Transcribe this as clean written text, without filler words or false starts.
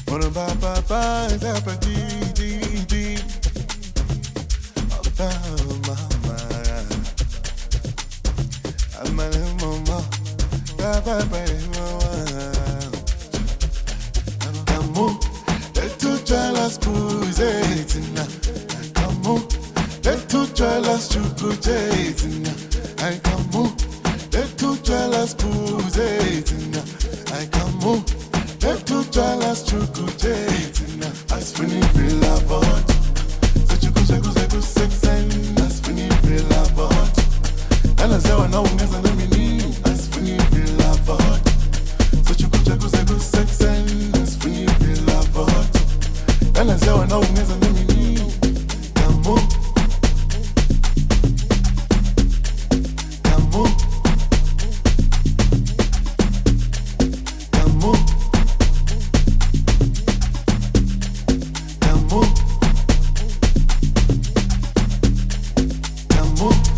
Ona ba ba ba za pa di Ota mama Amale mama Ba ba ba mama Come on let two jealous pousser Come on let two jealous chukuche I come on let two jealous pousser I come on let two jealous chukuche As funny feel about so chukuche sexen as funny feel about and as I know ngeza na mini as funny feel about so chukuche sexen as funny feel about and as I know ngeza na mini come on come on come on come on come on